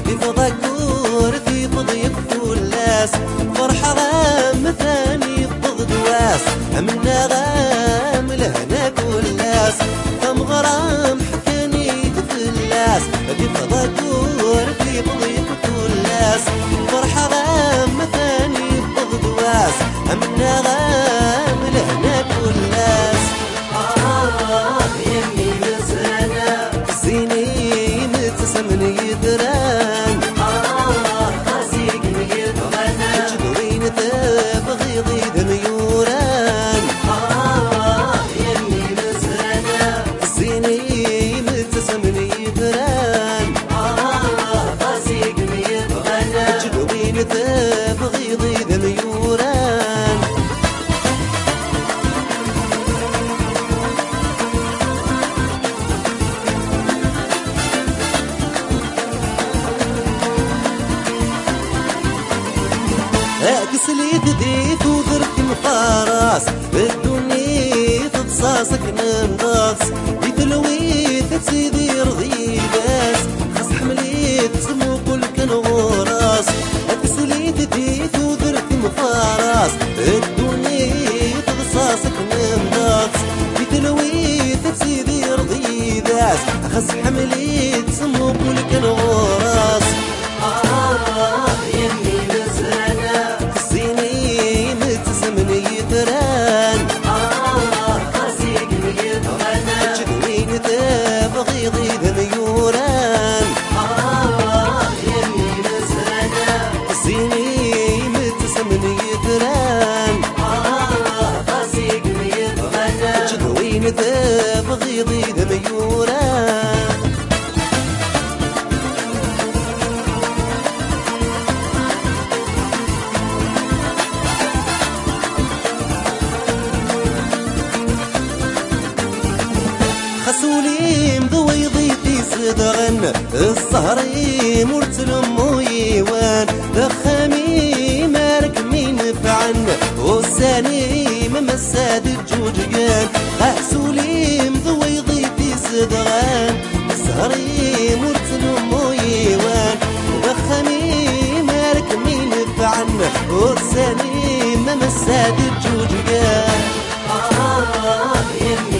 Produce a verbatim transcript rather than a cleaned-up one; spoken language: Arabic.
في فضكور في فضيق فلاس فرحة غام ثاني بضغد واس همنا غام لهنا كلاس كم غرام حكاني تفلاس في فضكور في فضيق فلاس فرحة غام ثاني بضغد واس همنا غام لهنا كلاس آه يمي مزرنا زيني متسمن يدران آه قاسيق يبغنا جدوين تبغي ضيد ميوران آه يمي مزرنا زيني متسمن يدران آه قاسيق يبغنا جدوين تبغي ضيد ميوران كسلي تديت ودرت مفارس الدنيا تبصاصك نمضاص بتلويت تسيدي رضي باس خاص حمليت سمو كل كان غراس كسلي تديت ودرت مفارس الدنيا تبصاصك نمضاص بتلويت تسيدي رضي باس خاص حمليت سمو كل كان غراس آه يمي مزرنا زيني متسمن يدران آه قاسيق يبغنا جدوين تبغي ضيد ميوران آه يمي مزرنا زيني متسمن يدران آه قاسيق يبغنا جدوين تبغي ضيد ميوران خسولي مضوي ضيتي صدغن الصهري مرتل مويوان دخامي مالك مين فعن والساني ممساد الجوجيان خسولي مضوي ضيتي صدغن الصهري مرتل مويوان دخامي مالك مين فعن والساني ممساد الجوجيان آه يمي